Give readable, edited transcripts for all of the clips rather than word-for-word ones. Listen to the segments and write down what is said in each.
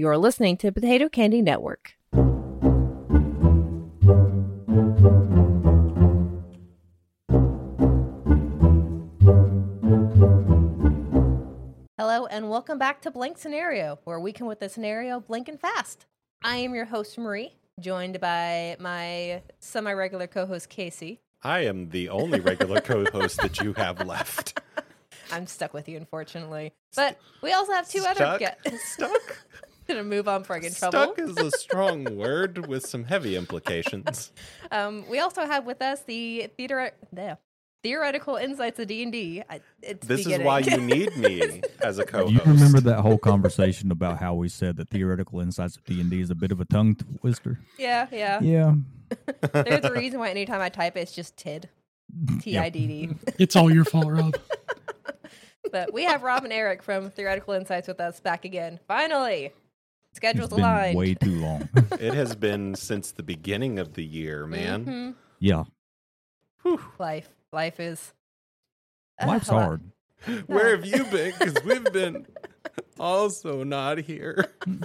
You're listening to Potato Candy Network. Hello and welcome back to Blank Scenario, where we come with a scenario blinking fast. I am your host, Marie, joined by my semi-regular co-host, Casey. I am the only regular co-host that you have left. I'm stuck with you, unfortunately. But we also have two other guests. Stuck? Gonna move on before I get in trouble. Stuck is a strong word with some heavy implications. We also have with us the theoretical insights of D&D. This is why you need me as a co-host. You remember that whole conversation about how we said that theoretical insights of D&D is a bit of a tongue twister? Yeah. There's a reason why anytime I type it, it's just TID. T-I-D-D. It's all your fault, Rob. But we have Rob and Eric from Theoretical Insights with us back again. Finally! Schedules It's been aligned. way too long. It has been since the beginning of the year, man. Mm-hmm. Yeah. Whew. Life is... Life's hard. Where have you been? Because we've been also not here.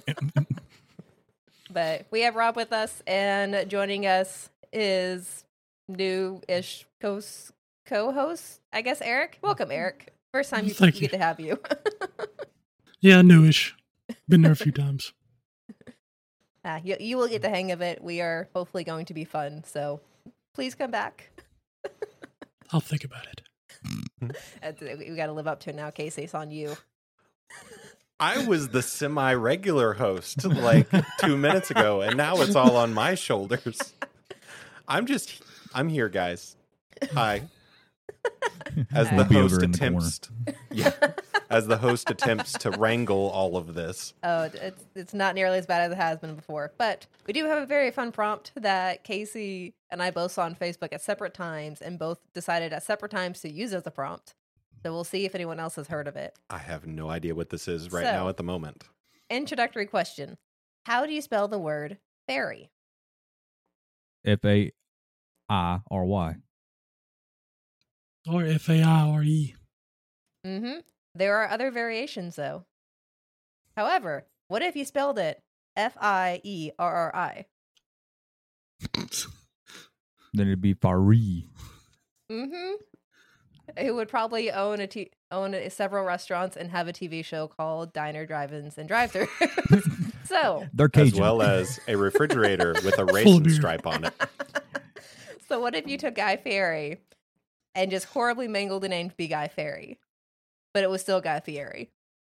But we have Rob with us, and joining us is new-ish co-host, I guess, Eric. Welcome, Eric. First time we get to have you. Yeah, newish. Been there a few times. You will get the hang of it. We are hopefully going to be fun, so please come back. I'll think about it. We got to live up to it now, Casey. It's on you. I was the semi-regular host like 2 minutes ago, and now it's all on my shoulders. I'm here, guys. Hi. As the host attempts to wrangle all of this. Oh, it's not nearly as bad as it has been before. But we do have a very fun prompt that Casey and I both saw on Facebook at separate times, and both decided at separate times to use as a prompt. So we'll see if anyone else has heard of it. I have no idea what this is now at the moment. Introductory question. How do you spell the word fairy? F-A-I-R-Y. Or F-A-I-R-E. Mm-hmm. There are other variations, though. However, what if you spelled it F-I-E-R-R-I? Then it'd be Fari. Mm-hmm. It would probably own several restaurants and have a TV show called Diner, Drive-Ins, and Drive-Thru. So they're Cajun. As well as a refrigerator with a raisin stripe on it. So what if you took Guy Fieri and just horribly mangled the name to be Guy Fieri, but it was still Guy Fieri?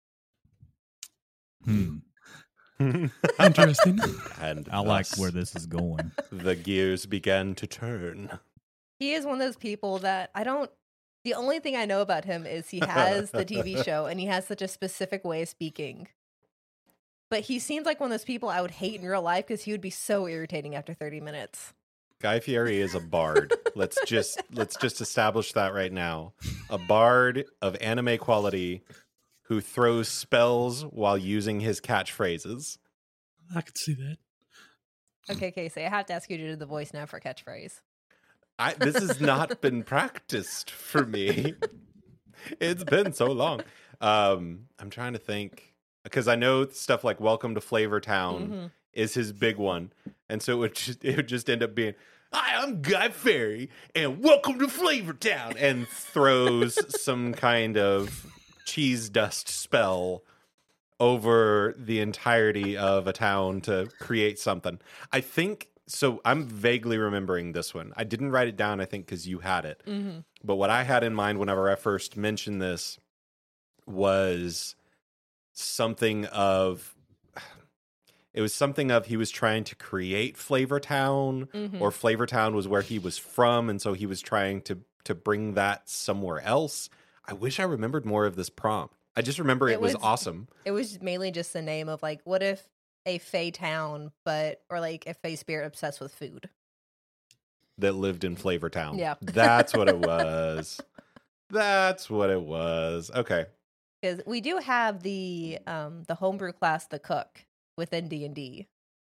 Interesting. And I like where this is going. The gears began to turn. He is one of those people that the only thing I know about him is he has the TV show and he has such a specific way of speaking. But he seems like one of those people I would hate in real life because he would be so irritating after 30 minutes. Guy Fieri is a bard. Let's just establish that right now. A bard of anime quality who throws spells while using his catchphrases. I could see that. Okay, Casey, I have to ask you to do the voice now for catchphrase. This has not been practiced for me. It's been so long. I'm trying to think, because I know stuff like "Welcome to Flavor Town" is his big one, and so it would just end up being, "Hi, I'm Guy Fieri, and welcome to Flavor Town," and throws some kind of cheese dust spell over the entirety of a town to create something. I think. So I'm vaguely remembering this one. I didn't write it down, I think, because you had it. Mm-hmm. But what I had in mind whenever I first mentioned this was something of he was trying to create Flavor Town, or Flavor Town was where he was from, and so he was trying to bring that somewhere else. I wish I remembered more of this prompt. I just remember it was awesome. It was mainly just the name of, like, what if a fae town, or like a fae spirit obsessed with food that lived in Flavor Town. Yeah, that's what it was. That's what it was. Okay, because we do have the homebrew class, the cook, within D&D.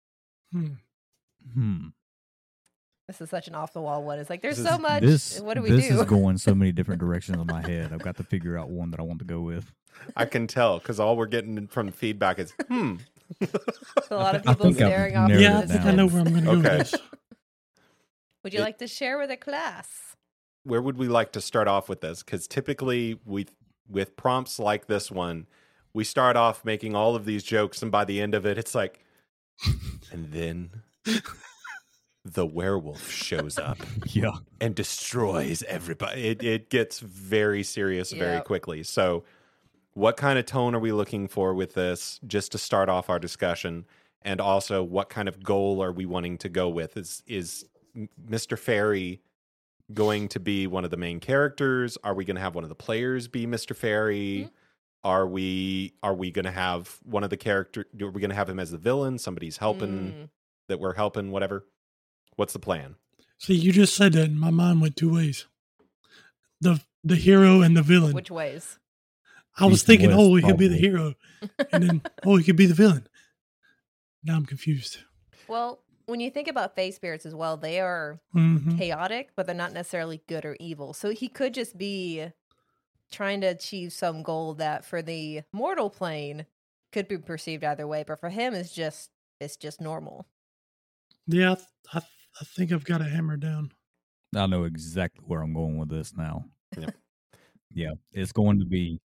This is such an off the wall one. It's like there's so much. What do we do? This is going so many different directions in my head. I've got to figure out one that I want to go with. I can tell because all we're getting from feedback is A lot of I people think I've staring off. narrowed Yeah, I it think I down. know where I'm going to go Okay. with this. Would you like to share with the class? Where would we like to start off with this? Because typically with prompts like this one, we start off making all of these jokes, and by the end of it, it's like, and then the werewolf shows up Yeah. and destroys everybody. It gets very serious very Yep. quickly. So, what kind of tone are we looking for with this, just to start off our discussion? And also, what kind of goal are we wanting to go with? Is Mr. Fairy going to be one of the main characters? Are we going to have one of the players be Mr. Fairy? Are we going to have one of the character? Are we going to have him as the villain? Somebody's helping that we're helping. Whatever. What's the plan? See, you just said that, and my mind went two ways: the hero and the villain. Which ways? I was East and thinking, west, oh, he could be the probably. hero, and then he could be the villain. Now I'm confused. Well, when you think about Fae spirits as well, they are Mhm. chaotic, but they're not necessarily good or evil. So he could just be trying to achieve some goal that for the mortal plane could be perceived either way, but for him it's just normal. Yeah, I think I've got a hammer down. I know exactly where I'm going with this now. Yep. Yeah. It's going to be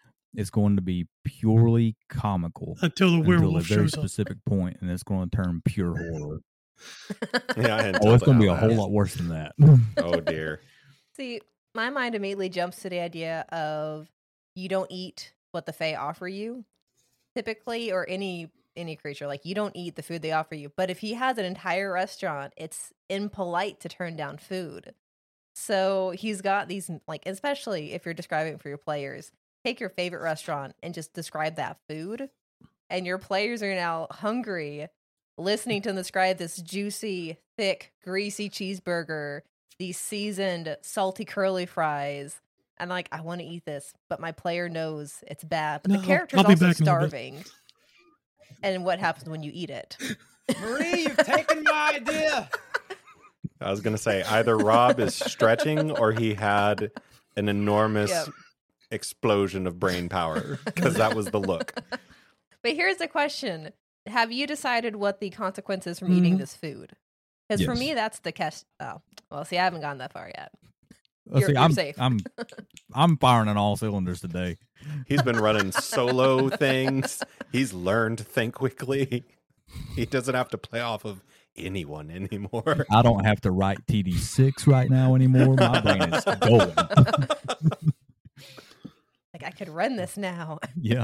purely comical Until the until a werewolf very shows up. specific point, and it's going to turn pure horror. Yeah, I hadn't Oh, it's thought going to be a about whole that. lot worse than that. Oh dear. See, my mind immediately jumps to the idea of you don't eat what the Fae offer you, typically, or any creature. Like, you don't eat the food they offer you. But if he has an entire restaurant, it's impolite to turn down food. So he's got these, like, especially if you're describing it for your players, take your favorite restaurant and just describe that food. And your players are now hungry, listening to him describe this juicy, thick, greasy cheeseburger, these seasoned, salty curly fries. And like, I want to eat this, but my player knows it's bad. But No, the character's I'll be also back in a little bit. starving. And what happens when you eat it? Marie, you've taken my idea. I was going to say either Rob is stretching or he had an enormous Yep. explosion of brain power, because that was the look. But here's the question. Have you decided what the consequences from eating this food? Because for Yes. me, that's the catch. Oh, well, see, I haven't gone that far yet. Let's You're- see, you're safe. I'm firing on all cylinders today. He's been running solo things. He's learned to think quickly. He doesn't have to play off of anyone anymore. I don't have to write TD6 right now anymore. My brain is going. Like, I could run this now. Yeah.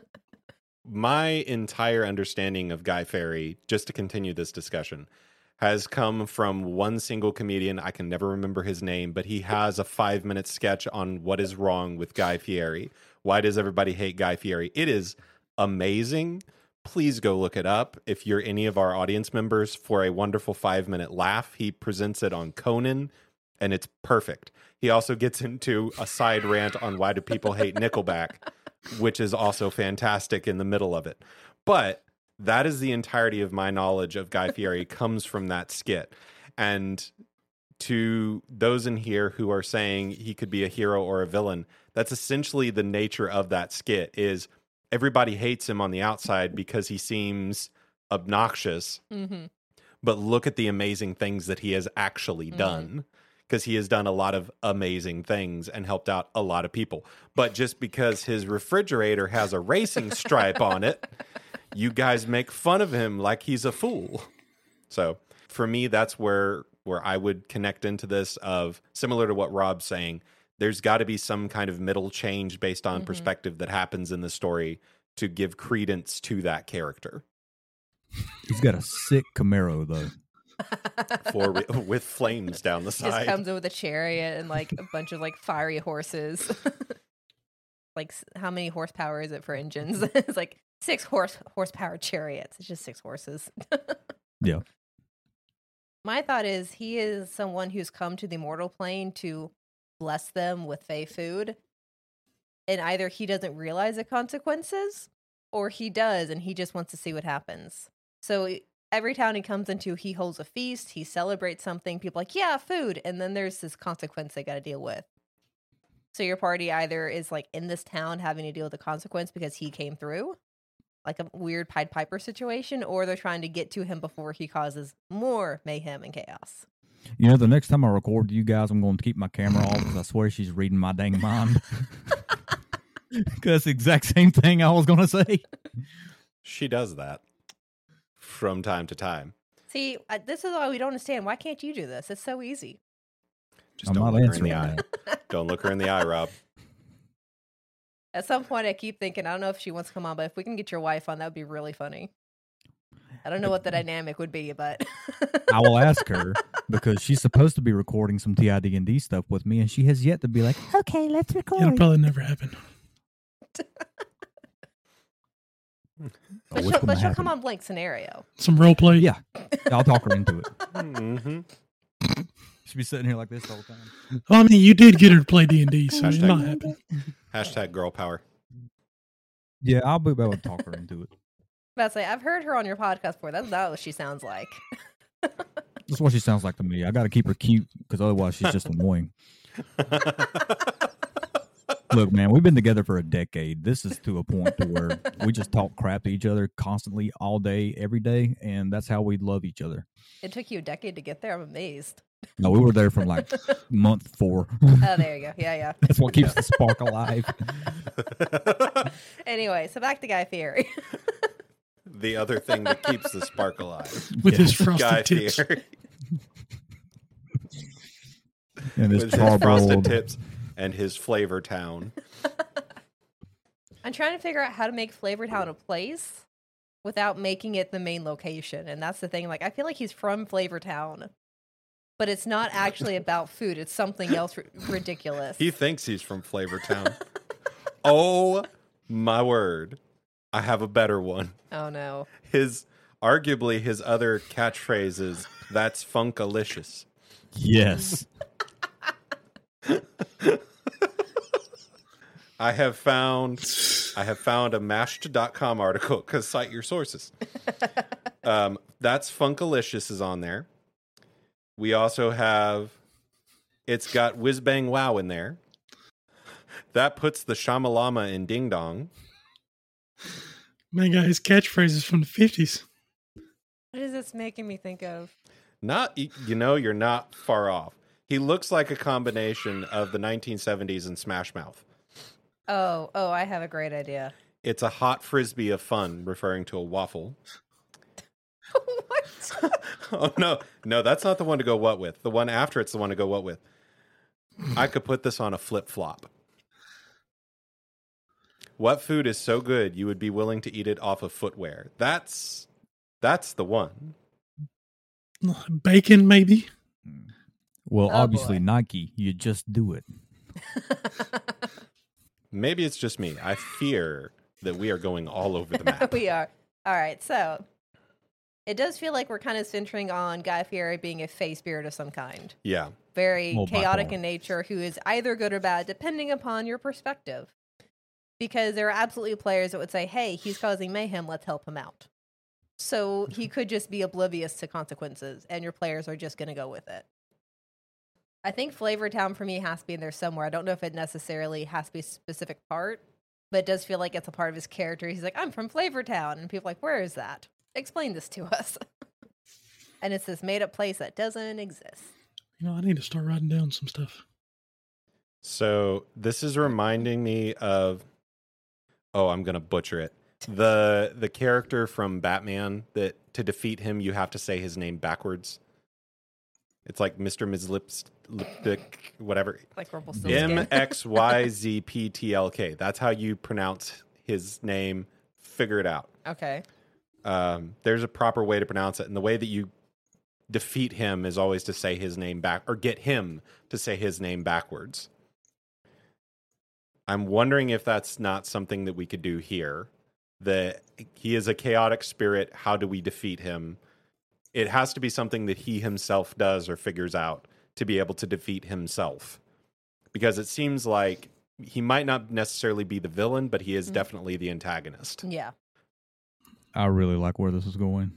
My entire understanding of Guy Fieri, just to continue this discussion, has come from one single comedian. I can never remember his name, but he has a 5-minute sketch on what is wrong with Guy Fieri. Why does everybody hate Guy Fieri? It is amazing. Please go look it up. If you're any of our audience members, for a wonderful 5-minute laugh, he presents it on Conan, and it's perfect. He also gets into a side rant on why do people hate Nickelback, which is also fantastic in the middle of it. But that is the entirety of my knowledge of Guy Fieri comes from that skit. And to those in here who are saying he could be a hero or a villain, that's essentially the nature of that skit. Is everybody hates him on the outside because he seems obnoxious, but look at the amazing things that he has actually done, because he has done a lot of amazing things and helped out a lot of people. But just because his refrigerator has a racing stripe on it, you guys make fun of him like he's a fool. So for me, that's where I would connect into this, of similar to what Rob's saying. There's got to be some kind of middle change based on perspective that happens in the story to give credence to that character. He's got a sick Camaro, though. With flames down the Just side. comes in with a chariot and like a bunch of like fiery horses. Like, how many horsepower is it for engines? It's like 6 horsepower chariots. It's just 6 horses. Yeah. My thought is he is someone who's come to the mortal plane to bless them with Fae food. And either he doesn't realize the consequences, or he does and he just wants to see what happens. So every town he comes into, he holds a feast, he celebrates something, people are like, yeah, food. And then there's this consequence they got to deal with. So your party either is like in this town having to deal with the consequence because he came through, like a weird Pied Piper situation, or they're trying to get to him before he causes more mayhem and chaos. You know, the next time I record you guys, I'm going to keep my camera off because I swear she's reading my dang mind. That's the exact same thing I was going to say. She does that from time to time. See, this is why we don't understand. Why can't you do this? It's so easy. Just I'm don't not look her in the answering eye. that. Don't look her in the eye, Rob. At some point, I keep thinking, I don't know if she wants to come on, but if we can get your wife on, that would be really funny. I don't know what the dynamic would be, but I will ask her because she's supposed to be recording some TID&D stuff with me, and she has yet to be like, okay, let's record. It'll probably never happen. but she'll come on blank scenario. Some role play. Yeah, I'll talk her into it. Mm-hmm. She'll be sitting here like this the whole time. Well, I mean, you did get her to play D&D, so it's Hashtag- not happening. Hashtag girl power. Yeah, I'll be able to talk her into it. About to say, I've heard her on your podcast before. That's not what she sounds like. That's what she sounds like to me. I got to keep her cute because otherwise she's just annoying. Look, man, we've been together for a decade. This is to a point to where we just talk crap to each other constantly, all day, every day, and that's how we love each other. It took you a decade to get there. I'm amazed. No, we were there from like month 4. Oh, there you go. Yeah. That's what keeps the spark alive. Anyway, so back to Guy Fieri. The other thing that keeps the spark alive. With Yeah. his frosted Guy tips. Fieri. And this With his frosted charbroiled. tips and his Flavor Town. I'm trying to figure out how to make Flavor Town a place without making it the main location. And that's the thing. Like, I feel like he's from Flavor Town, but it's not actually about food. It's something else ridiculous. He thinks he's from Flavor Town. Oh my word. I have a better one. Oh, no. Arguably his other catchphrase is, "That's Funkalicious." Yes. I have found a mashed.com article, because cite your sources. That's Funkalicious is on there. We also have, it's got Whiz Bang Wow in there. That puts the Shamalama in Ding Dong. Man, got his catchphrases from the 50s. What is this making me think of? You're not far off. He looks like a combination of the 1970s and Smash Mouth. Oh, I have a great idea. It's a hot frisbee of fun, referring to a waffle. What? Oh, no, that's not the one to go what with. The one after it's the one to go what with. I could put this on a flip-flop. What food is so good you would be willing to eat it off of footwear? That's the one. Bacon, maybe? Well, Oh, obviously boy. Nike, you just do it. Maybe it's just me. I fear that we are going all over the map. We are. All right, so it does feel like we're kind of centering on Guy Fieri being a fae spirit of some kind. Yeah. Very Well, by chaotic far. in nature, who is either good or bad, depending upon your perspective. Because there are absolutely players that would say, hey, he's causing mayhem, let's help him out. So he could just be oblivious to consequences, and your players are just going to go with it. I think Flavor Town for me has to be in there somewhere. I don't know if it necessarily has to be a specific part, but it does feel like it's a part of his character. He's like, I'm from Flavor Town. And people are like, where is that? Explain this to us. And it's this made up place that doesn't exist. You know, I need to start writing down some stuff. So this is reminding me of, I'm going to butcher it. The character from Batman that to defeat him, you have to say his name backwards. It's like Mr. Lipstick, whatever. Like Rumpelstiltskin. MXYZPTLK. That's how you pronounce his name. Figure it out. Okay. There's a proper way to pronounce it. And the way that you defeat him is always to say his name back, or get him to say his name backwards. I'm wondering if that's not something that we could do here. That he is a chaotic spirit. How do we defeat him? It has to be something that he himself does or figures out to be able to defeat himself. Because it seems like he might not necessarily be the villain, but he is definitely the antagonist. Yeah. I really like where this is going.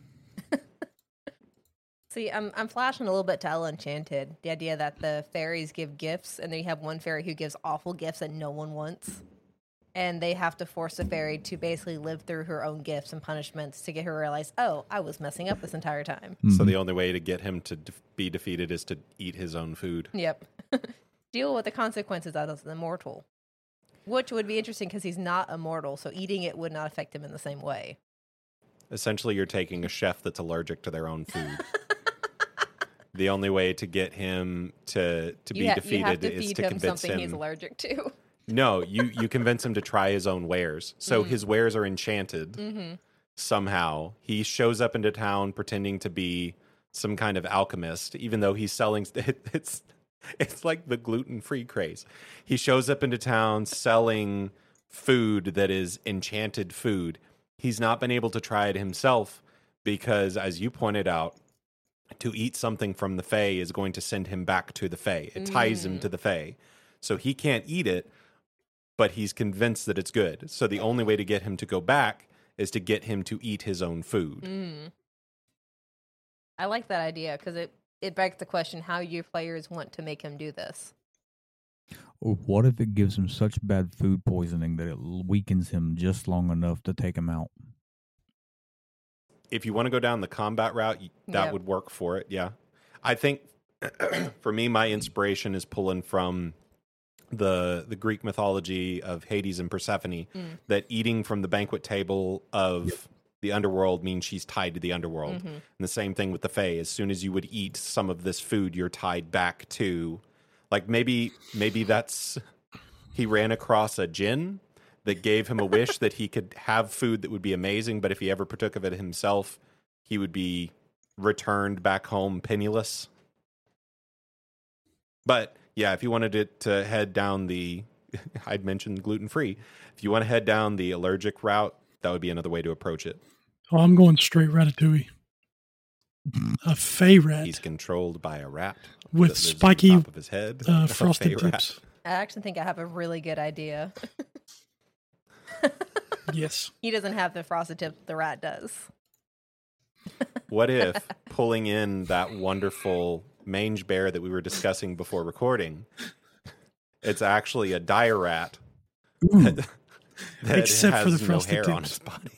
See, I'm flashing a little bit to Ella Enchanted. The idea that the fairies give gifts, and then you have one fairy who gives awful gifts that no one wants. And they have to force the fairy to basically live through her own gifts and punishments to get her to realize, oh, I was messing up this entire time. So the only way to get him to be defeated is to eat his own food. Yep. Deal with the consequences as an immortal. Which would be interesting because he's not immortal, so eating it would not affect him in the same way. Essentially, you're taking a chef that's allergic to their own food. The only way to get him to be defeated is to convince something him. He's allergic to. No, you convince him to try his own wares. So his wares are enchanted somehow. He shows up into town pretending to be some kind of alchemist, even though he's selling. It's like the gluten-free craze. He shows up into town selling food that is enchanted food. He's not been able to try it himself because, as you pointed out, to eat something from the Fae is going to send him back to the Fae. It ties him to the Fae. So he can't eat it, but he's convinced that it's good. So the only way to get him to go back is to get him to eat his own food. I like that idea because it begs the question how your players want to make him do this. What if it gives him such bad food poisoning that it weakens him just long enough to take him out? If you want to go down the combat route, that would work for it, yeah. I think, for me, my inspiration is pulling from the Greek mythology of Hades and Persephone, that eating from the banquet table of the underworld means she's tied to the underworld. And the same thing with the Fae. As soon as you would eat some of this food, you're tied back to... Like, maybe that's... He ran across a djinn that gave him a wish that he could have food that would be amazing, but if he ever partook of it himself, he would be returned back home penniless. But, yeah, if you wanted it to head down the... I'd mentioned gluten-free. If you want to head down the allergic route, that would be another way to approach it. Oh, I'm going straight Ratatouille. A Fey rat. He's controlled by a rat with that lives spiky on top of his head. frosted A Fey rat. tips. I actually think I have a really good idea. Yes. He doesn't have the frosted tip the rat does. What if pulling in that wonderful mange bear that we were discussing before recording, it's actually a dire rat that Except has for the no frosted hair on tips. his body.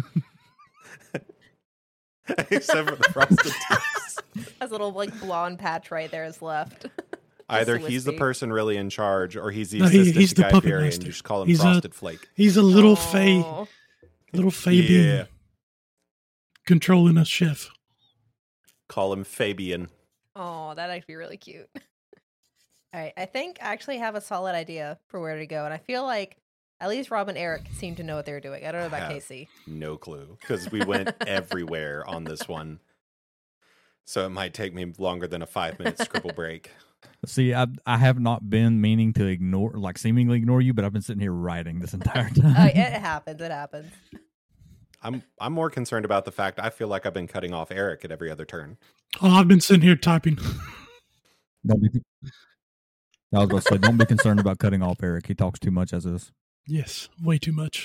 Except for the frosted tips. Has a little like blonde patch right there is left. Either Just he's the wispy. person really in charge, or he's the No, assistant he's to the Guy puppet Fieri, and master. you just call him He's a- Frosted Flake. He's a little Aw. Fey being controlling a chef. Call him Fabian. Oh, that'd actually be really cute. All right, I think I actually have a solid idea for where to go, and I feel like at least Rob and Eric seem to know what they're doing. I don't know about have Casey. No clue, because we went everywhere on this one. So it might take me longer than a 5-minute scribble break. See, I have not been meaning to ignore, like seemingly ignore you, but I've been sitting here writing this entire time. It happens. It happens. I'm more concerned about the fact I feel like I've been cutting off Eric at every other turn. Oh, I've been sitting here typing. Don't be, I was about to say, don't be concerned about cutting off Eric. He talks too much as is. Yes, way too much.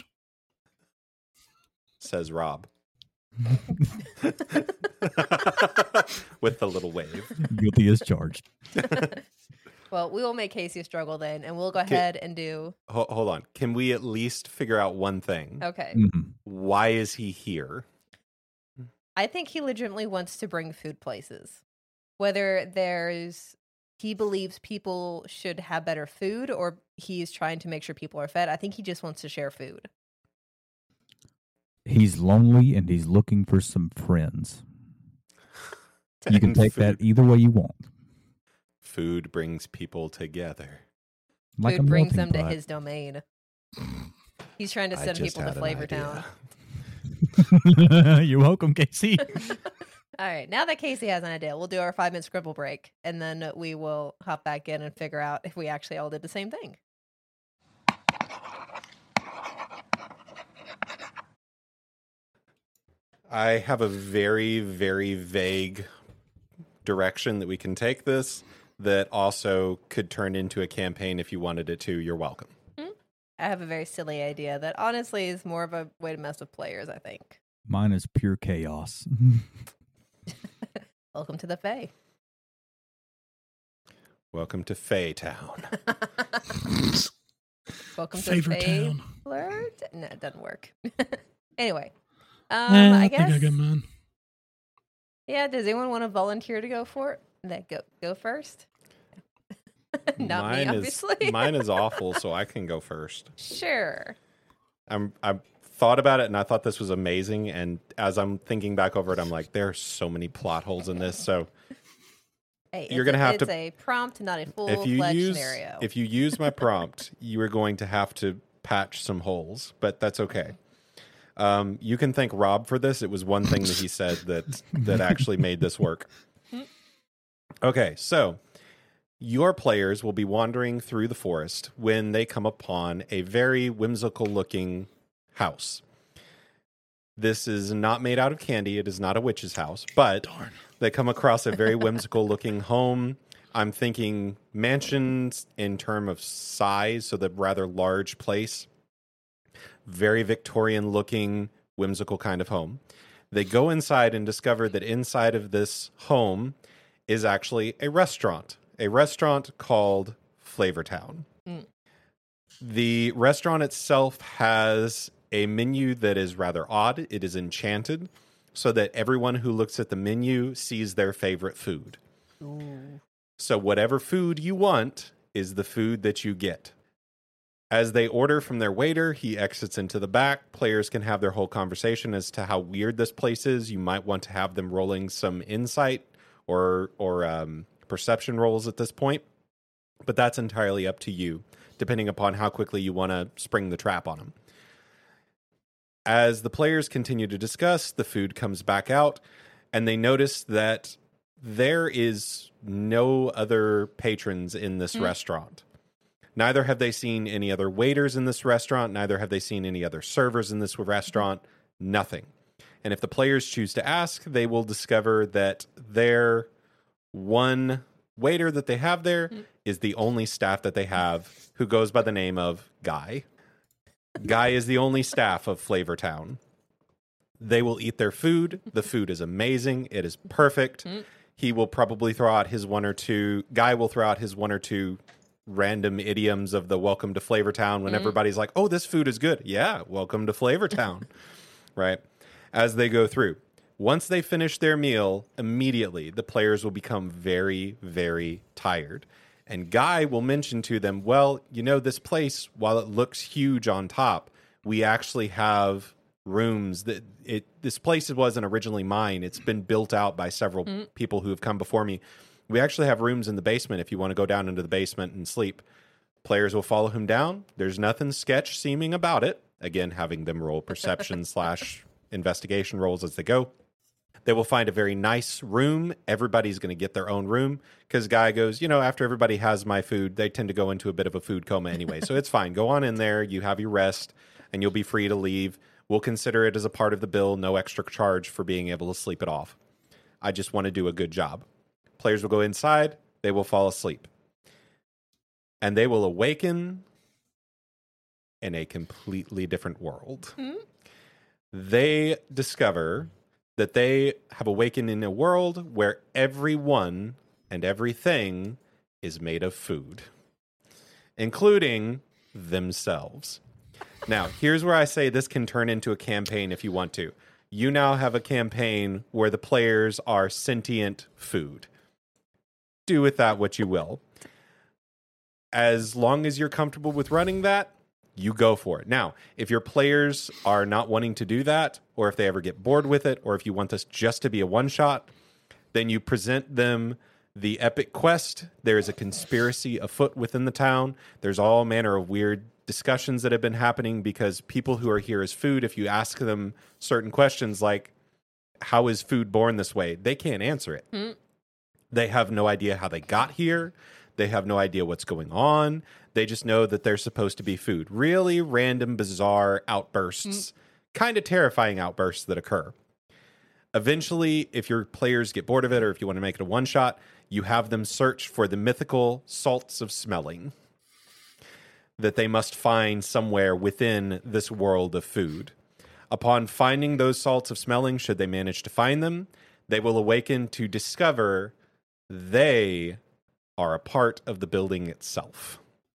Says Rob. With the little wave. Guilty as charged. Well, we will make Casey struggle then, and we'll go ahead and do. Hold on. Can we at least figure out one thing? Okay. Mhm. Why is he here? I think he legitimately wants to bring food places. Whether he believes people should have better food or he's trying to make sure people are fed, I think he just wants to share food. He's lonely and he's looking for some friends. You can And take that either way you want. Food brings people together. Like Food a brings melting them to pot. his domain. He's trying to I send just people to had an Flavor idea. Town. You're welcome, Casey. All right, now that Casey has an idea, we'll do our 5-minute scribble break, and then we will hop back in and figure out if we actually all did the same thing. I have a very, very vague direction that we can take this that also could turn into a campaign if you wanted it to. You're welcome. I have a very silly idea that honestly is more of a way to mess with players, I think. Mine is pure chaos. Welcome to the Fae. Welcome to Fae Town. Welcome Favor to Town. Flirt. No, it doesn't work. Anyway, I I think I guess. got mine. Yeah. Does anyone want to volunteer to go for it? That go first. Not me, obviously. Mine is awful, so I can go first. Sure. I thought about it and I thought this was amazing. And as I'm thinking back over it, I'm like, there are so many plot holes in this. So Hey, you're gonna have it's to. a prompt, not a If full-fledged you scenario. if you use my prompt, you are going to have to patch some holes, but that's okay. You can thank Rob for this. It was one thing that he said that actually made this work. Okay, so your players will be wandering through the forest when they come upon a very whimsical-looking house. This is not made out of candy. It is not a witch's house, but they come across a very whimsical-looking home. I'm thinking mansions in terms of size, so the rather large place. Very Victorian-looking, whimsical kind of home. They go inside and discover that inside of this home is actually a restaurant called Flavor Town. The restaurant itself has a menu that is rather odd. It is enchanted so that everyone who looks at the menu sees their favorite food. Ooh. So whatever food you want is the food that you get. As they order from their waiter, he exits into the back. Players can have their whole conversation as to how weird this place is. You might want to have them rolling some insight or perception rolls at this point. But that's entirely up to you, depending upon how quickly you want to spring the trap on them. As the players continue to discuss, the food comes back out, and they notice that there is no other patrons in this restaurant. Neither have they seen any other waiters in this restaurant. Neither have they seen any other servers in this restaurant. Nothing. And if the players choose to ask, they will discover that their one waiter that they have there is the only staff that they have, who goes by the name of Guy. Guy is the only staff of Flavor Town. They will eat their food. The food is amazing. It is perfect. He will probably throw out his Guy will throw out his one or two random idioms of the welcome to Flavor Town when everybody's like, oh, this food is good. Yeah, welcome to Flavor Town. Right? As they go through. Once they finish their meal, immediately the players will become very, very tired. And Guy will mention to them, well, you know, this place, while it looks huge on top, we actually have rooms that this place wasn't originally mine. It's been built out by several people who have come before me. We actually have rooms in the basement if you want to go down into the basement and sleep. Players will follow him down. There's nothing sketch seeming about it. Again, having them roll perception / investigation rolls as they go. They will find a very nice room. Everybody's going to get their own room because Guy goes, you know, after everybody has my food, they tend to go into a bit of a food coma anyway. So it's fine. Go on in there. You have your rest and you'll be free to leave. We'll consider it as a part of the bill. No extra charge for being able to sleep it off. I just want to do a good job. Players will go inside. They will fall asleep. And they will awaken in a completely different world. They discover that they have awakened in a world where everyone and everything is made of food, including themselves. Now, here's where I say this can turn into a campaign if you want to. You now have a campaign where the players are sentient food. Do with that what you will. As long as you're comfortable with running that, you go for it. Now, if your players are not wanting to do that, or if they ever get bored with it, or if you want this just to be a one-shot, then you present them the epic quest. There is a conspiracy afoot within the town. There's all manner of weird discussions that have been happening because people who are here as food, if you ask them certain questions like, how is food born this way? They can't answer it. They have no idea how they got here. They have no idea what's going on. They just know that they're supposed to be food. Really random, bizarre outbursts, kind of terrifying outbursts that occur. Eventually, if your players get bored of it or if you want to make it a one-shot, you have them search for the mythical salts of smelling that they must find somewhere within this world of food. Upon finding those salts of smelling, should they manage to find them, they will awaken to discover they are a part of the building itself.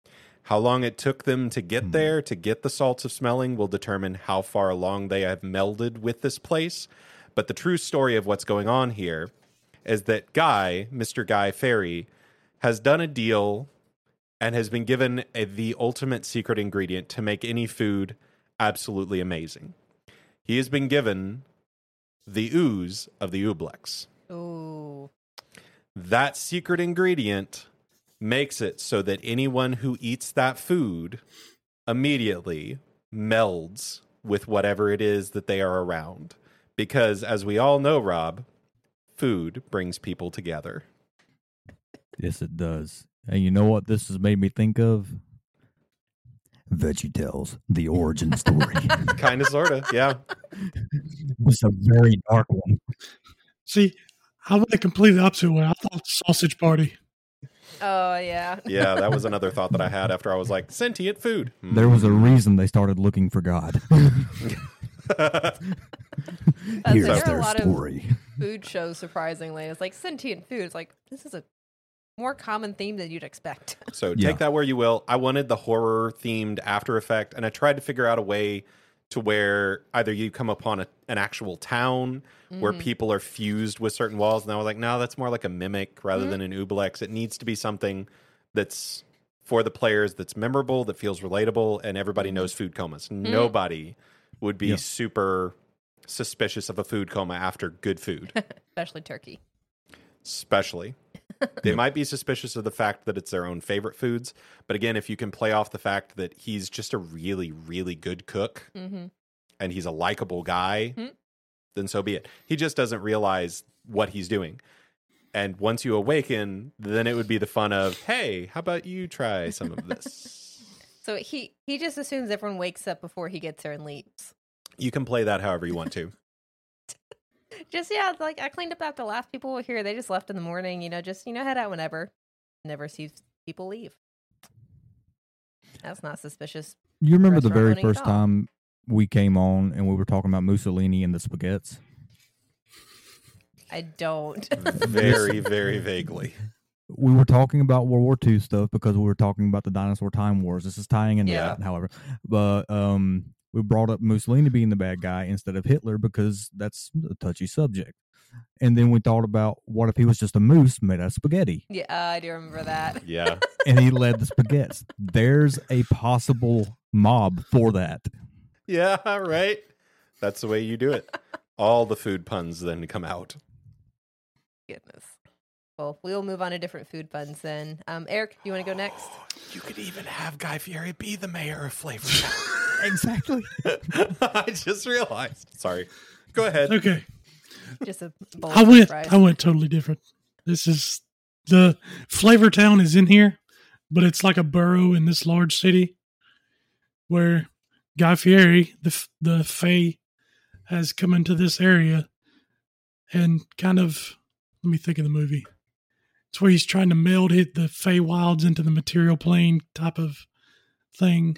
How long it took them to get there, to get the salts of smelling, will determine how far along they have melded with this place. But the true story of what's going on here is that Mr. Guy Fieri, has done a deal and has been given the ultimate secret ingredient to make any food absolutely amazing. He has been given the ooze of the ooblex. Ooh. That secret ingredient makes it so that anyone who eats that food immediately melds with whatever it is that they are around. Because, as we all know, Rob, food brings people together. Yes, it does. And you know what this has made me think of? VeggieTales, the origin story. Kind of, sort of, yeah. It's a very dark one. See, I went the completely opposite way. I thought sausage party. Oh, yeah. Yeah, that was another thought that I had after I was like, sentient food. There was a reason they started looking for God. Here's there are a their lot story. of food shows, surprisingly. It's like sentient food. It's like, this is a more common theme than you'd expect. So Yeah. take that where you will. I wanted the horror-themed After Effect, and I tried to figure out a way to where either you come upon an actual town where people are fused with certain walls, and I was like, no, that's more like a mimic rather than an ooblex. It needs to be something that's for the players, that's memorable, that feels relatable, and everybody knows food comas. Nobody would be super suspicious of a food coma after good food. Especially turkey. Especially. They might be suspicious of the fact that it's their own favorite foods. But again, if you can play off the fact that he's just a really, really good cook and he's a likable guy, then so be it. He just doesn't realize what he's doing. And once you awaken, then it would be the fun of, hey, how about you try some of this? So he just assumes everyone wakes up before he gets there and leaves. You can play that however you want to. Just, yeah, like I cleaned up after the last people were here. They just left in the morning, head out whenever. Never see people leave. That's not suspicious. You remember the Restaurant very owning first dog. time we came on and we were talking about Mussolini and the spaghettis? I don't. Very, very vaguely. We were talking about World War II stuff because we were talking about the dinosaur time wars. This is tying into Yeah. that, however. But we brought up Mussolini being the bad guy instead of Hitler because that's a touchy subject. And then we thought about what if he was just a moose made out of spaghetti Yeah, I do remember that. Yeah. and he led the spaghettis. There's a possible mob for that. Yeah, right. That's the way you do it. All the food puns then come out. Goodness. Well, we'll move on to different food puns then. Eric, you want to go next? You could even have Guy Fieri be the mayor of Flavortown. Exactly. I just realized. Sorry. Go ahead. Okay. Just a bowl I of went fries. totally different. This is the Flavortown is in here, but it's like a borough in this large city where Guy Fieri, the Fae, has come into this area and kind of, let me think of the movie. It's where he's trying to meld the Fae wilds into the material plane type of thing.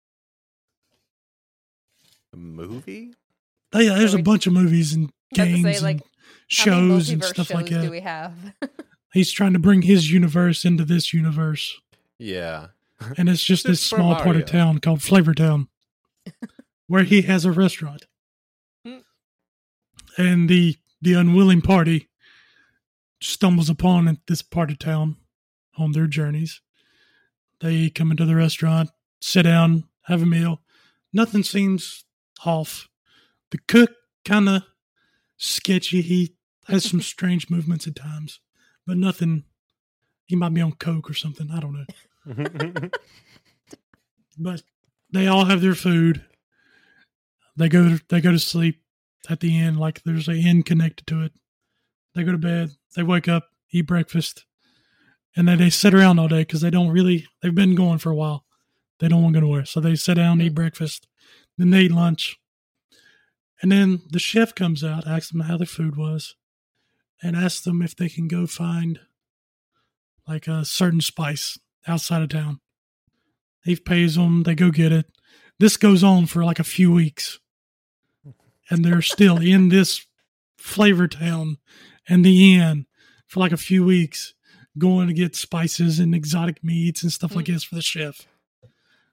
A movie? Oh, yeah, there's So a bunch of movies and About to say, games like, and How many shows and multiverse stuff like shows do that. we have? He's trying to bring his universe into this universe. Yeah. And it's just this Super small part Mario. of town called Flavortown, where he has a restaurant. Hmm. And the unwilling party stumbles upon this part of town on their journeys. They come into the restaurant, sit down, have a meal. Nothing seems off. The cook kind of sketchy. He has some strange movements at times, but nothing. He might be on coke or something. I don't know. But they all have their food. They go to sleep at the end, like there's an end connected to it. They go to bed. They wake up, eat breakfast, and then they sit around all day because they've been going for a while. They don't want to go nowhere. So they sit down, eat breakfast, then they eat lunch. And then the chef comes out, asks them how their food was, and asks them if they can go find like a certain spice outside of town. He pays them, they go get it. This goes on for like a few weeks. And they're still in this Flavor Town and the inn for like a few weeks, going to get spices and exotic meats and stuff like this for the chef.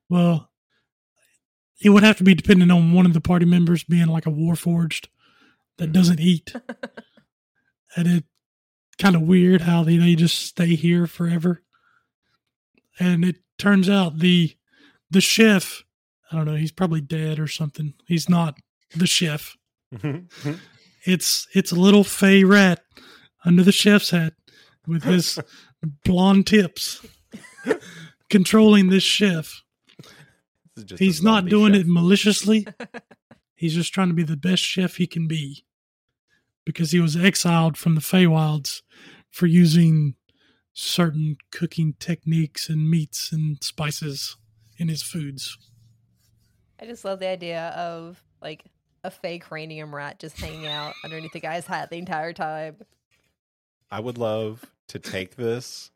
Well, it would have to be dependent on one of the party members being like a Warforged that doesn't eat. And it's kind of weird how they just stay here forever. And it turns out the chef, I don't know, he's probably dead or something. He's not the chef. It's a little fey rat under the chef's hat with his blonde tips controlling this chef. He's not doing it maliciously. He's just trying to be the best chef he can be because he was exiled from the Feywilds for using certain cooking techniques and meats and spices in his foods. I just love the idea of like a fake cranium rat just hanging out underneath the guy's hat the entire time. I would love to take this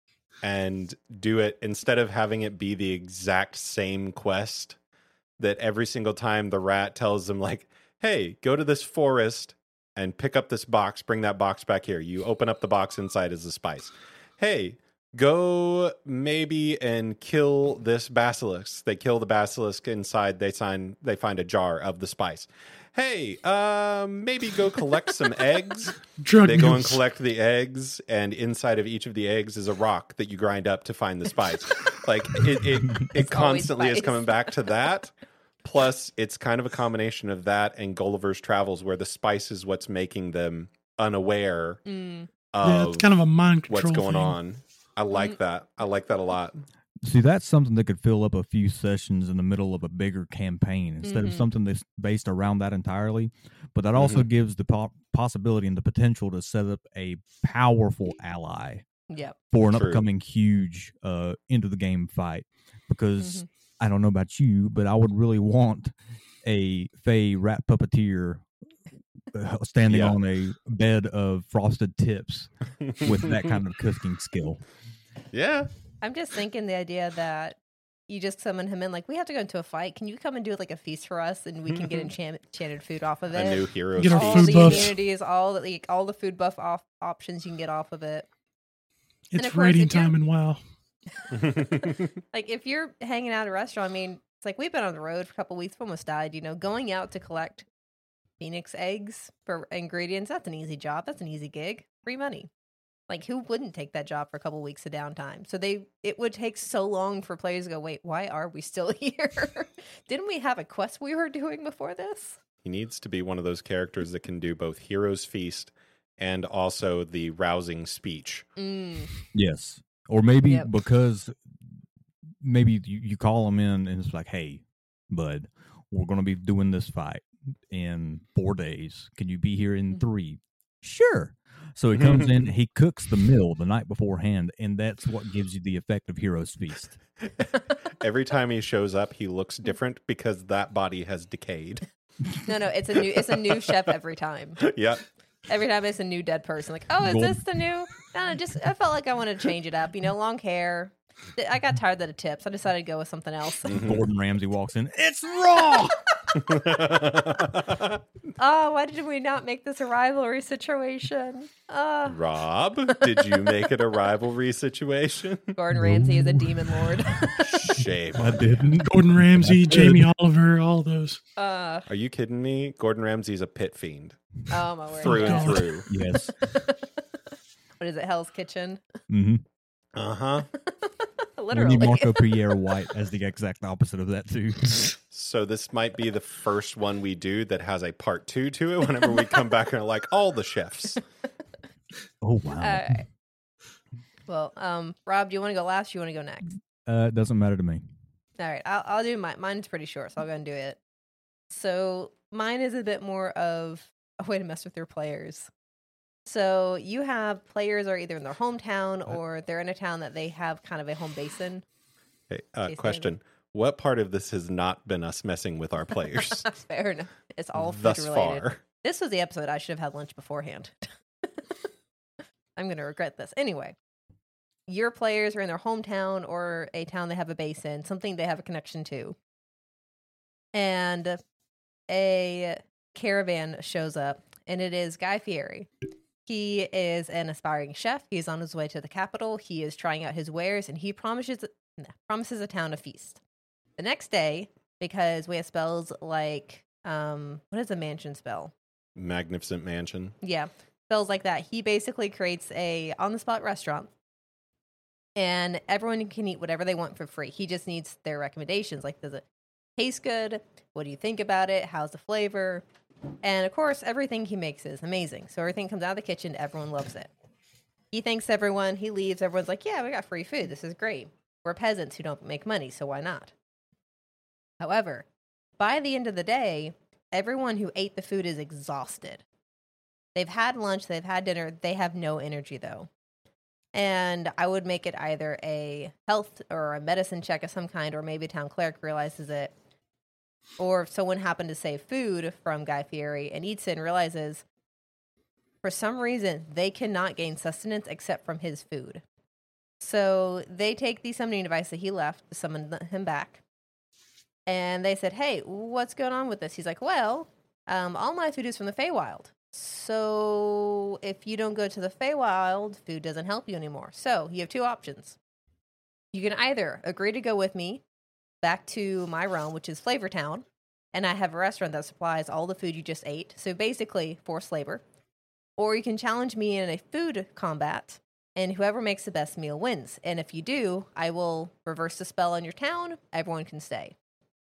and do it instead of having it be the exact same quest that every single time the rat tells them like, hey, go to this forest and pick up this box, bring that box back here. You open up the box, inside is the spice. Hey, go maybe and kill this basilisk. They kill the basilisk, inside they find a jar of the spice. Hey, maybe go collect some eggs. They go and collect the eggs, and inside of each of the eggs is a rock that you grind up to find the spice. Like it constantly is coming back to that. Plus, it's kind of a combination of that and Gulliver's Travels, where the spice is what's making them unaware of it's kind of a mind control what's going thing. on. I like that. I like that a lot. See, that's something that could fill up a few sessions in the middle of a bigger campaign instead of something that's based around that entirely. But that also gives the possibility and the potential to set up a powerful ally for an upcoming huge into the game fight. Because I don't know about you, but I would really want a Fey rat puppeteer standing on a bed of frosted tips with that kind of cooking skill. Yeah. I'm just thinking the idea that you just summon him in, like, we have to go into a fight. Can you come and do like a feast for us, and we can get enchanted food off of it? A new hero. Get our all food the buffs. immunities, all the food buff options you can get off of it. It's of course, raiding if you're- time in WoW. Like, if you're hanging out at a restaurant, I mean, it's like we've been on the road for a couple weeks, almost died. You know, going out to collect phoenix eggs for ingredients, that's an easy job. That's an easy gig. Free money. Like, who wouldn't take that job for a couple weeks of downtime? So it would take so long for players to go, wait, why are we still here? Didn't we have a quest we were doing before this? He needs to be one of those characters that can do both Hero's Feast and also the rousing speech. Yes. Or maybe because maybe you call them in and it's like, hey, bud, we're going to be doing this fight in 4 days. Can you be here in 3? Sure. So he comes in, he cooks the meal the night beforehand, and that's what gives you the effect of Hero's Feast. Every time he shows up, he looks different because that body has decayed. No, it's a new chef every time. Yeah. Every time it's a new dead person. Like, oh, is this the new? No, I felt like I wanted to change it up. You know, long hair. I got tired of the tips. I decided to go with something else. Gordon Ramsay walks in. It's raw. Oh, why did we not make this a rivalry situation? Rob, did you make it a rivalry situation? Gordon Ramsay is a demon lord. Shame. I didn't. Gordon Ramsay, Jamie Oliver, all those. Are you kidding me? Gordon Ramsay's a pit fiend. Oh, my word. Through and through. Yes. What is it, Hell's Kitchen? Mm-hmm. Uh-huh. We Literally. need Marco Pierre White as the exact opposite of that, too. So this might be the first one we do that has a part 2 to it whenever we come back and are like, all the chefs. Oh, wow. All right. Well, Rob, do you want to go last or do you want to go next? It doesn't matter to me. All right, I'll do mine. Mine's pretty short, so I'll go and do it. So mine is a bit more of a way to mess with your players. So you have players are either in their hometown or they're in a town that they have kind of a home base in. Okay, question. What part of this has not been us messing with our players? Fair enough. It's all food thus related. far? This was the episode I should have had lunch beforehand. I'm going to regret this. Anyway, your players are in their hometown or a town they have a base in, something they have a connection to. And a caravan shows up, and it is Guy Fieri. He is an aspiring chef. He's on his way to the capital. He is trying out his wares, and he promises a town a feast. The next day, because we have spells like, what is a mansion spell? Magnificent Mansion. Yeah, spells like that. He basically creates a on-the-spot restaurant, and everyone can eat whatever they want for free. He just needs their recommendations, like, does it taste good? What do you think about it? How's the flavor? And, of course, everything he makes is amazing. So everything comes out of the kitchen. Everyone loves it. He thanks everyone. He leaves. Everyone's like, yeah, we got free food. This is great. We're peasants who don't make money, so why not? However, by the end of the day, everyone who ate the food is exhausted. They've had lunch, they've had dinner, they have no energy though. And I would make it either a health or a medicine check of some kind, or maybe a town cleric realizes it. Or if someone happened to save food from Guy Fieri and eats it and realizes, for some reason, they cannot gain sustenance except from his food. So they take the summoning device that he left to summon him back. And they said, hey, what's going on with this? He's like, well, all my food is from the Feywild. So if you don't go to the Feywild, food doesn't help you anymore. So you have two options. You can either agree to go with me back to my realm, which is Flavortown, and I have a restaurant that supplies all the food you just ate. So basically, forced labor. Or you can challenge me in a food combat, and whoever makes the best meal wins. And if you do, I will reverse the spell on your town. Everyone can stay.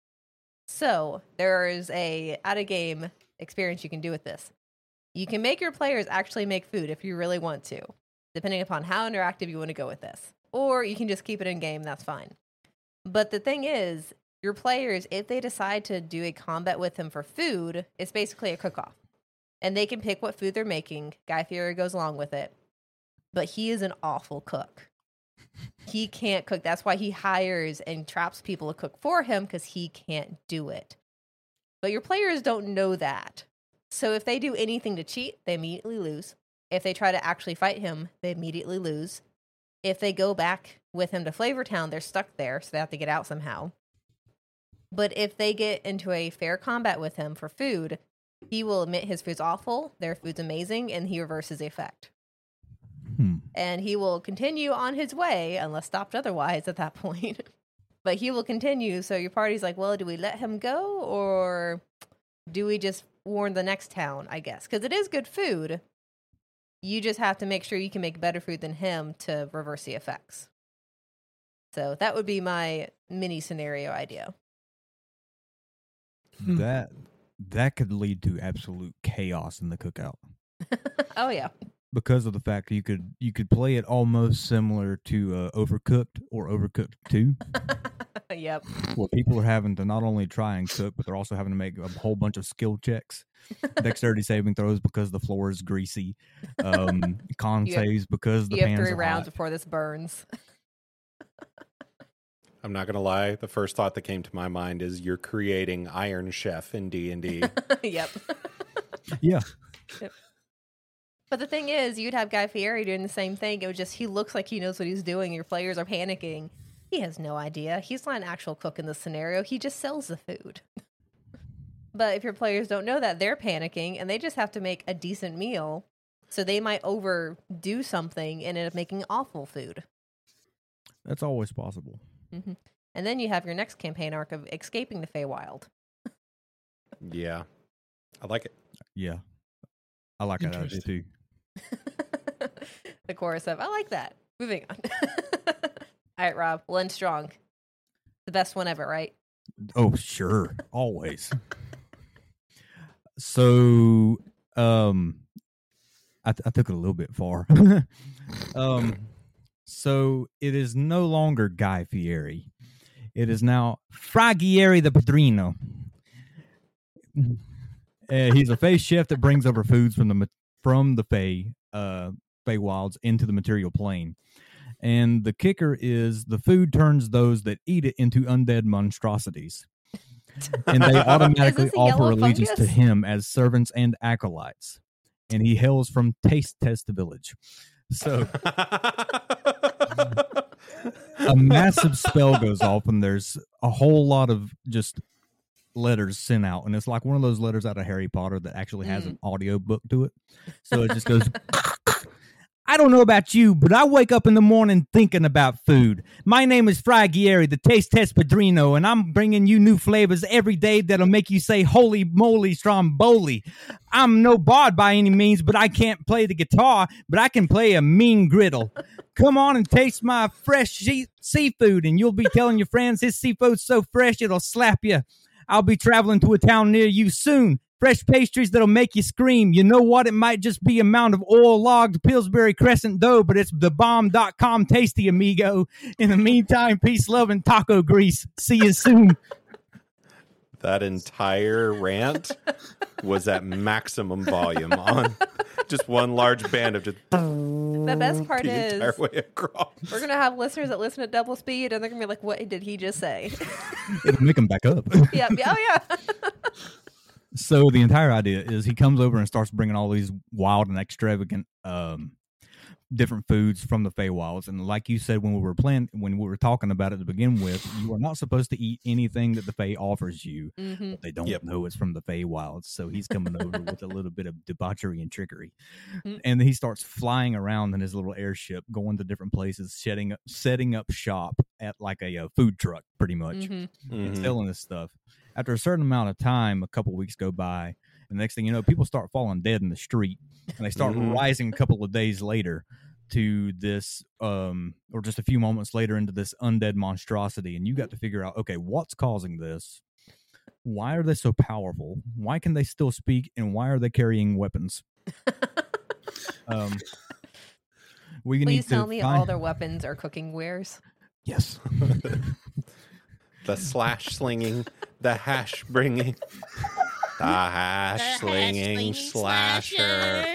So there is a out-of-game experience you can do with this. You can make your players actually make food if you really want to, depending upon how interactive you want to go with this. Or you can just keep it in-game, that's fine. But the thing is, your players, if they decide to do a combat with him for food, it's basically a cook-off. And they can pick what food they're making. Guy Fieri goes along with it. But he is an awful cook. He can't cook. That's why he hires and traps people to cook for him, because he can't do it. But your players don't know that. So if they do anything to cheat, they immediately lose. If they try to actually fight him, they immediately lose. If they go back with him to Flavortown, they're stuck there, so they have to get out somehow. But if they get into a fair combat with him for food, he will admit his food's awful, their food's amazing, and he reverses the effect. And he will continue on his way, unless stopped otherwise at that point. But he will continue, so your party's like, well, do we let him go, or do we just warn the next town, I guess? Because it is good food. You just have to make sure you can make better food than him to reverse the effects. So that would be my mini scenario idea. That could lead to absolute chaos in the cookout. Oh, yeah. Because of the fact you could play it almost similar to Overcooked or Overcooked 2. Yep. Where people are having to not only try and cook, but they're also having to make a whole bunch of skill checks. Dexterity saving throws because the floor is greasy. Con saves because the pans are hot. You have 3 rounds before this burns. I'm not going to lie. The first thought that came to my mind is you're creating Iron Chef in D&D. Yep. Yeah. Yep. But the thing is, you'd have Guy Fieri doing the same thing. It was just, he looks like he knows what he's doing. Your players are panicking. He has no idea. He's not an actual cook in this scenario. He just sells the food. But if your players don't know that, they're panicking, and they just have to make a decent meal. So they might overdo something and end up making awful food. That's always possible. Mm-hmm. And then you have your next campaign arc of escaping the Feywild. Yeah. I like it. Yeah. I like that idea too. The chorus of, I like that. Moving on. All right, Rob. We'll end strong. The best one ever, right? Oh, sure. Always. So, I took it a little bit far. So it is no longer Guy Fieri. It is now Fraghieri the Padrino. He's a Fey chef that brings over foods from the Feywilds into the material plane. And the kicker is the food turns those that eat it into undead monstrosities. And they automatically offer allegiance to him as servants and acolytes. And he hails from Taste Test Village. So a massive spell goes off, and there's a whole lot of just letters sent out, and it's like one of those letters out of Harry Potter that actually has an audio book to it. So it just goes I don't know about you, but I wake up in the morning thinking about food. My name is Fry Guerrieri, the Taste Test Padrino, and I'm bringing you new flavors every day that'll make you say, holy moly, stromboli. I'm no bard by any means, but I can't play the guitar, but I can play a mean griddle. Come on and taste my fresh seafood, and you'll be telling your friends his seafood's so fresh it'll slap you. I'll be traveling to a town near you soon. Fresh pastries that'll make you scream. You know what? It might just be a mound of oil-logged Pillsbury Crescent dough, but it's the bomb.com tasty, amigo. In the meantime, peace, love, and taco grease. See you soon. That entire rant was at maximum volume on just one large band of just The best part the is entire way across. we're going to have listeners that listen at double speed, and they're going to be like, what did he just say? It'll make them back up. Yeah. Oh, yeah. So the entire idea is he comes over and starts bringing all these wild and extravagant different foods from the Feywilds. And like you said when we were talking about it to begin with, you are not supposed to eat anything that the Fey offers you. Mm-hmm. But they don't know it's from the Feywilds. So he's coming over with a little bit of debauchery and trickery. Mm-hmm. And he starts flying around in his little airship, going to different places, setting up shop at like a food truck, pretty much, Mm-hmm. and selling this stuff. After a certain amount of time, a couple weeks go by, and the next thing you know, people start falling dead in the street, and they start rising a couple of days later to this, or just a few moments later into this undead monstrosity, and you got to figure out, okay, what's causing this? Why are they so powerful? Why can they still speak, and why are they carrying weapons? Please tell me all their weapons are cooking wares. Yes. The slash slinging, the hash bringing, the hash slinging slasher.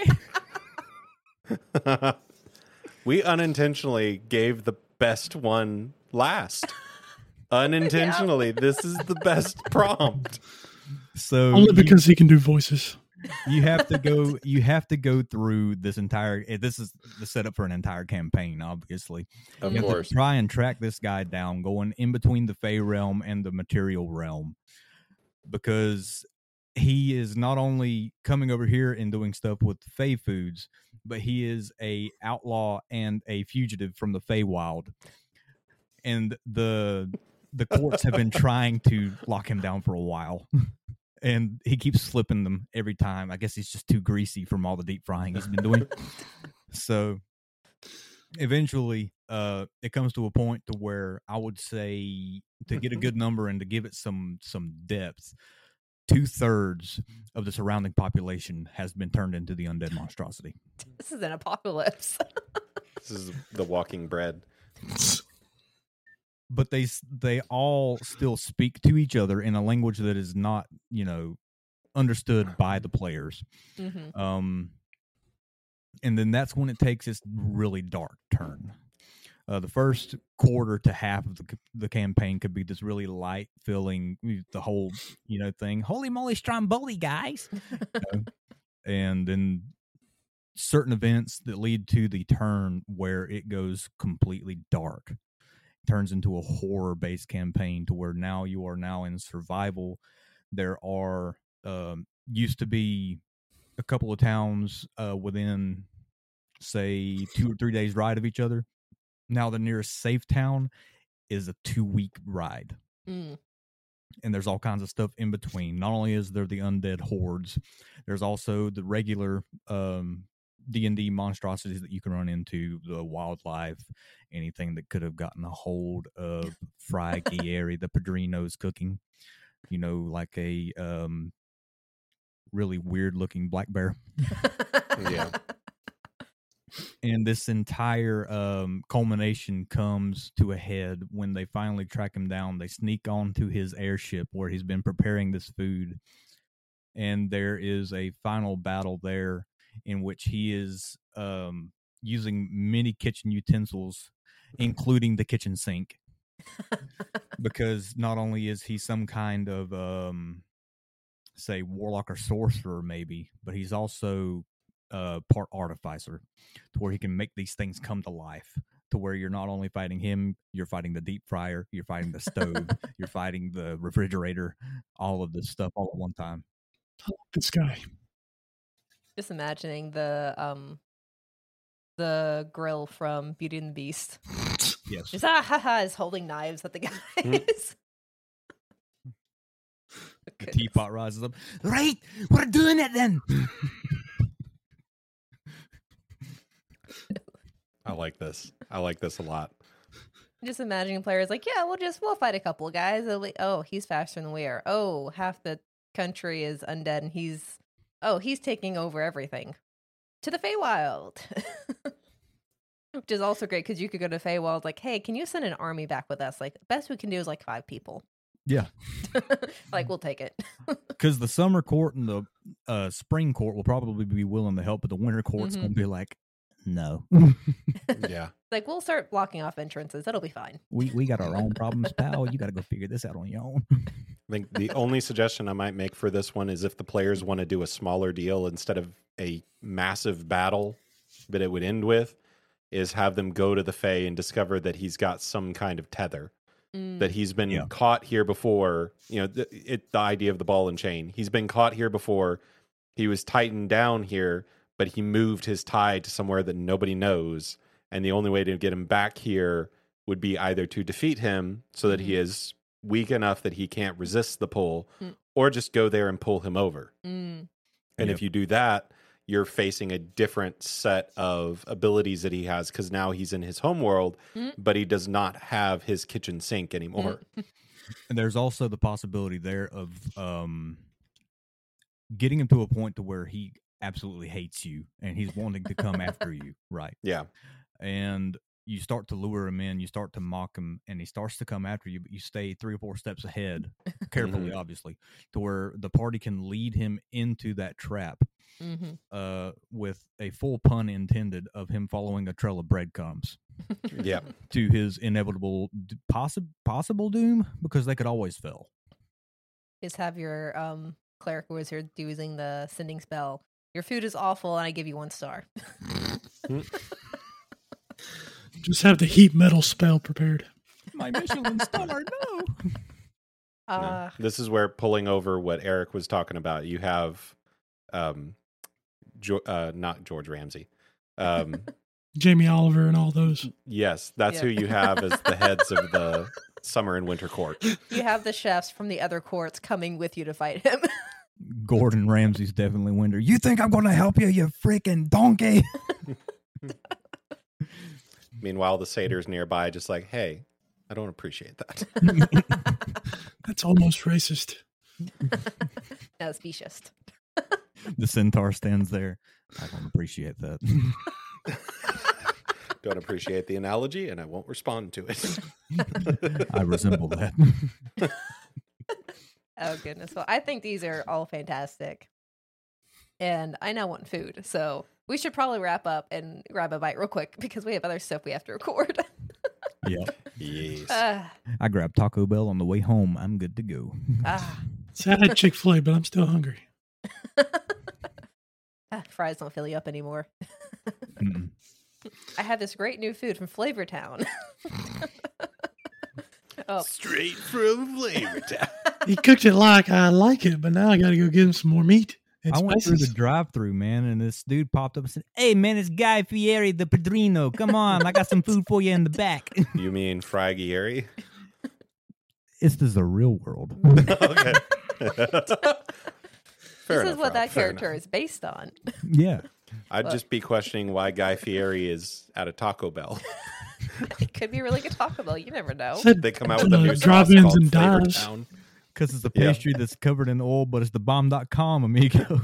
We unintentionally gave the best one last. Unintentionally, this is the best prompt. So Only because he can do voices. you have to go through this entire, this is the setup for an entire campaign, obviously. Of You have course. to try and track this guy down, going in between the Fey realm and the material realm, because he is not only coming over here and doing stuff with Fey foods, but he is a outlaw and a fugitive from the Feywild. And the courts have been trying to lock him down for a while. And he keeps slipping them every time. I guess he's just too greasy from all the deep frying he's been doing. So eventually, it comes to a point to where I would say, to get a good number and to give it some depth, 2/3 of the surrounding population has been turned into the undead monstrosity. This is an apocalypse. This is the walking bread. But they all still speak to each other in a language that is not, understood by the players. Mm-hmm. And then that's when it takes its really dark turn. The first quarter to half of the campaign could be this really light feeling, the whole thing. Holy moly, stromboli, guys! And then certain events that lead to the turn where it goes completely dark. Turns into a horror-based campaign to where now you are now in survival. There are used to be a couple of towns within, say, 2 or 3 days ride of each other. Now the nearest safe town is a 2-week ride. Mm. And there's all kinds of stuff in between. Not only is there the undead hordes, there's also the regular D&D monstrosities that you can run into, the wildlife, anything that could have gotten a hold of Fry Guerrieri, the Padrino's cooking, like a really weird looking black bear. Yeah. And this entire culmination comes to a head when they finally track him down. They sneak onto his airship where he's been preparing this food. And there is a final battle there in which he is using many kitchen utensils, including the kitchen sink. Because not only is he some kind of, say, warlock or sorcerer, maybe, but he's also part artificer, to where he can make these things come to life, to where you're not only fighting him, you're fighting the deep fryer, you're fighting the stove, you're fighting the refrigerator, all of this stuff all at one time. This guy. Just imagining the the grill from Beauty and the Beast. Yes. Just is holding knives at the guys. The teapot rises up. Right, we're doing it then. I like this. I like this a lot. Just imagining players like, yeah, we'll fight a couple of guys. Oh, he's faster than we are. Oh, half the country is undead, and he's taking over everything. To the Feywild. Which is also great because you could go to Feywild like, hey, can you send an army back with us? Like, the best we can do is like 5 people. Yeah. Like, we'll take it. Because the summer court and the spring court will probably be willing to help, but the winter court's going to be like, no. Yeah. Like, we'll start blocking off entrances. That'll be fine. We got our own problems, pal. You got to go figure this out on your own. I think the only suggestion I might make for this one is if the players want to do a smaller deal instead of a massive battle that it would end with, is have them go to the Fae and discover that he's got some kind of tether, that he's been caught here before. You know, the idea of the ball and chain. He's been caught here before. He was tightened down here, but he moved his tie to somewhere that nobody knows. And the only way to get him back here would be either to defeat him so that he is weak enough that he can't resist the pull, or just go there and pull him over. And if you do that, you're facing a different set of abilities that he has, because now he's in his home world, but he does not have his kitchen sink anymore. And there's also the possibility there of getting him to a point to where he absolutely hates you and he's wanting to come after you, right? Yeah. And you start to lure him in, you start to mock him, and he starts to come after you, but you stay 3 or 4 steps ahead, carefully, obviously, to where the party can lead him into that trap with a full pun intended of him following a trail of breadcrumbs. Yeah. To his inevitable possible doom, because they could always fail. Just have your cleric wizard using the sending spell. Your food is awful, and I give you 1 star. Just have the heat metal spell prepared. My Michelin star, no. No. This is where, pulling over what Eric was talking about, you have not George Ramsay. Jamie Oliver and all those. Yes, that's who you have as the heads of the summer and winter court. You have the chefs from the other courts coming with you to fight him. Gordon Ramsay's definitely winner. You think I'm going to help you, you freaking donkey? Meanwhile, the satyrs nearby just like, hey, I don't appreciate that. That's almost racist. No, speciest. The centaur stands there. I don't appreciate that. Don't appreciate the analogy, and I won't respond to it. I resemble that. Oh, goodness. Well, I think these are all fantastic. And I now want food, so we should probably wrap up and grab a bite real quick because we have other stuff we have to record. Yeah. Yes. I grabbed Taco Bell on the way home. I'm good to go. See, I had Chick-fil-A, but I'm still hungry. Fries don't fill you up anymore. I have this great new food from Flavortown. Straight from Flavortown. He cooked it like I like it, but now I got to go get him some more meat. I went through the drive-thru, man, and this dude popped up and said, "Hey, man, it's Guy Fieri, the Padrino. Come on, I got some food for you in the back." You mean Fragieri? This is the real world. Okay. This is what that character is based on. Yeah. I'd just be questioning why Guy Fieri is at a Taco Bell. It could be a really good Taco Bell. You never know. They come out with a new sauce drive-ins called and dives. Flavortown. Because it's a pastry that's covered in oil, but it's the bomb.com, amigo.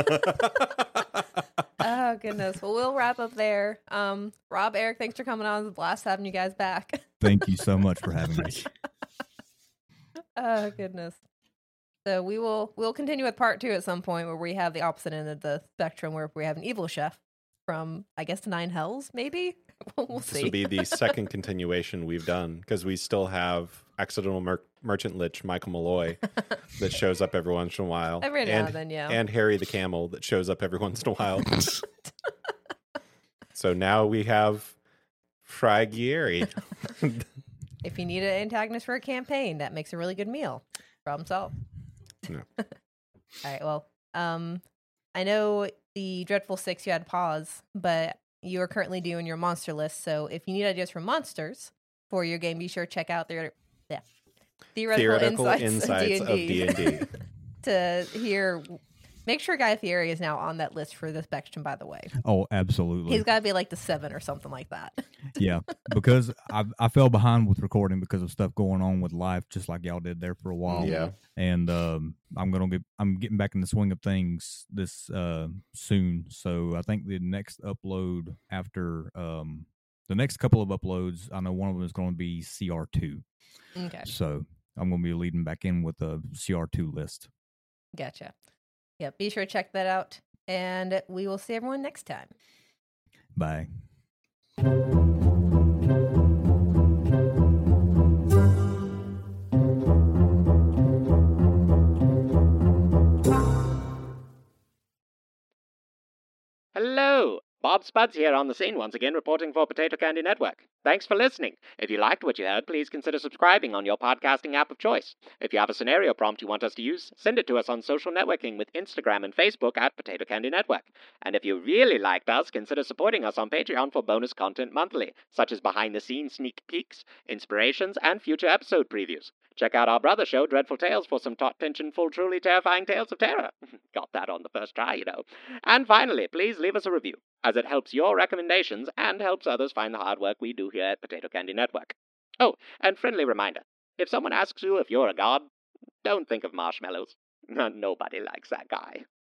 Oh, goodness. Well, we'll wrap up there. Rob, Eric, thanks for coming on. It's a blast having you guys back. Thank you so much for having me. Oh, goodness. So we'll continue with part 2 at some point where we have the opposite end of the spectrum, where we have an evil chef from, I guess, 9 Hells, maybe? We'll see. This will be the second continuation we've done, because we still have accidental merchant lich Michael Malloy that shows up every once in a while. Every now and then, yeah. And Harry the Camel that shows up every once in a while. So now we have Fragieri. If you need an antagonist for a campaign, that makes a really good meal. Problem solved. No. All right, well, I know the Dreadful Six you had pause, but you are currently doing your monster list. So if you need ideas for monsters for your game, be sure to check out their theoretical insights of D&D. To hear, make sure Guy Fieri is now on that list for this section, by the way. Oh, absolutely. He's got to be like the 7 or something like that. Yeah, because I fell behind with recording because of stuff going on with life, just like y'all did there for a while. Yeah. And I'm getting back in the swing of things this soon. So I think the next upload after the next couple of uploads, I know one of them is going to be CR2. Okay. So I'm going to be leading back in with a CR2 list. Gotcha. Yeah, be sure to check that out. And we will see everyone next time. Bye. Hello, Bob Spuds here on the scene once again, reporting for Potato Candy Network. Thanks for listening. If you liked what you heard, please consider subscribing on your podcasting app of choice. If you have a scenario prompt you want us to use, send it to us on social networking with Instagram and Facebook at Potato Candy Network. And if you really liked us, consider supporting us on Patreon for bonus content monthly, such as behind-the-scenes sneak peeks, inspirations, and future episode previews. Check out our brother show, Dreadful Tales, for some taut-tension, full, truly terrifying tales of terror. Got that on the first try, you know. And finally, please leave us a review, as it helps your recommendations and helps others find the hard work we do here at Potato Candy Network. Oh, and friendly reminder, if someone asks you if you're a god, don't think of marshmallows. Nobody likes that guy.